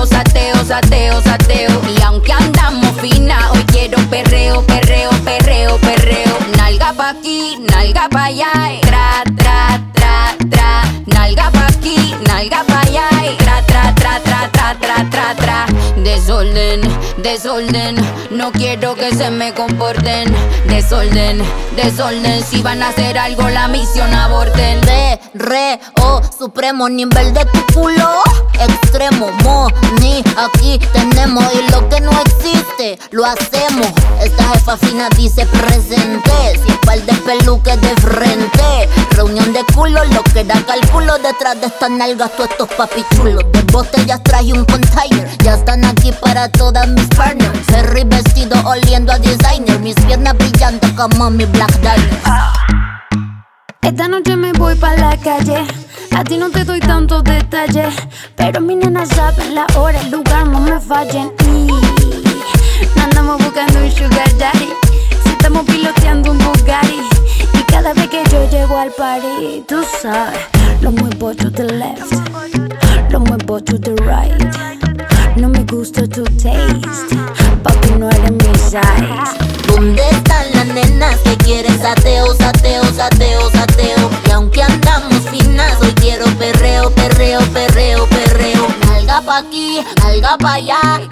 sateo, sateo, sateo, sateo. Y aunque andamos fina, hoy quiero perreo, perreo, perreo, perreo. Nalga pa' aquí, nalga pa' allá, tra, tra, tra, tra. Nalga pa' aquí, nalga pa' allá, tra, tra, tra, tra, tra, tra, tra, tra. Desorden, desorden, no quiero que se me comporten. Desorden, desorden, si van a hacer algo la misión aborten. Re-re-o, supremo nivel de tu culo. Extremo, money, aquí tenemos. Y lo que no existe, lo hacemos. Esta jefa fina dice presente. Sin par de peluques de frente. Reunión de culos, lo que da cálculo. Detrás de estas nalgas, todos estos papichulos. De botellas traje un container. Ya están aquí para todas mis partners. Ferry vestido oliendo a designer. Mis piernas brillando como mi Black Diamond. Esta noche me voy pa' la calle. A ti no te doy tantos detalles, pero mis nenas saben la hora, el lugar, no me fallen. Y no andamos buscando un sugar daddy, si estamos piloteando un Bugatti. Y cada vez que yo llego al party, tú sabes, lo muevo to the left, lo muevo to the right. No me gusta tu taste, papi no eres mi size. ¿Dónde están las nenas que quieren sateo, sateo, sateo, sateo? Y aunque andamos finas, hoy quiero perreo, perreo, perreo, perreo. Nalga pa' aquí, nalga pa' allá,